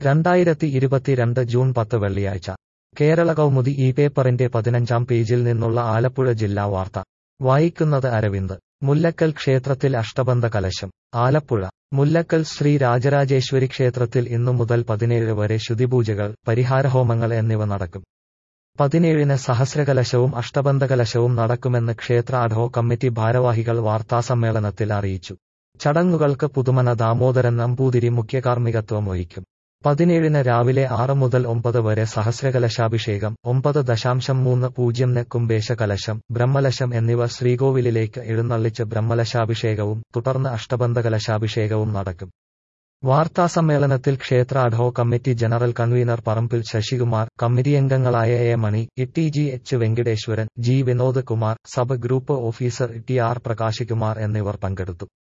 2022 June 10 വെള്ളിയാഴ്ച കേരള കൗമുദി ഈ പേപ്പറിന്റെ 15-ാം പേജിൽ നിന്നുള്ള ആലപ്പുഴ ജില്ലാ വാർത്ത വായിക്കുന്നത് അരവിന്ദ്. മുല്ലക്കൽ ക്ഷേത്രത്തിൽ അഷ്ടബന്ധ കലശം. ആലപ്പുഴ മുല്ലക്കൽ ശ്രീ രാജരാജേശ്വരി ക്ഷേത്രത്തിൽ ഇന്നു മുതൽ 17 വരെ ശുദ്ധിപൂജകൾ, പരിഹാരഹോമങ്ങൾ എന്നിവ നടക്കും. 17-ന് സഹസ്രകലശവും അഷ്ടബന്ധകലശവും നടക്കുമെന്ന് ക്ഷേത്ര അഡ്ഹോc കമ്മിറ്റി ഭാരവാഹികൾ വാർത്താസമ്മേളനത്തിൽ അറിയിച്ചു. ചടങ്ങുകൾക്ക് പുതുമന ദാമോദരൻ നമ്പൂതിരി മുഖ്യകാർമ്മികത്വം വഹിക്കും. 17-ന് രാവിലെ 6 മുതൽ 9 വരെ സഹസ്രകലശാഭിഷേകം, 9.30-ന് കുംഭേശ കലശം, ബ്രഹ്മലശം എന്നിവ ശ്രീകോവിലിലേക്ക് എഴുന്നള്ളിച്ച് ബ്രഹ്മലശാഭിഷേകവും തുടർന്ന് അഷ്ടബന്ധകലശാഭിഷേകവും നടക്കും. വാർത്താസമ്മേളനത്തിൽ ക്ഷേത്ര ad hoc committee general convener Parambil Sasikumar, കമ്മിറ്റിയംഗങ്ങളായ A Mani, T H Venkiteswaran, G Vinod Kumar, sub group officer T R Prakash Kumar എന്നിവർ പങ്കെടുത്തു.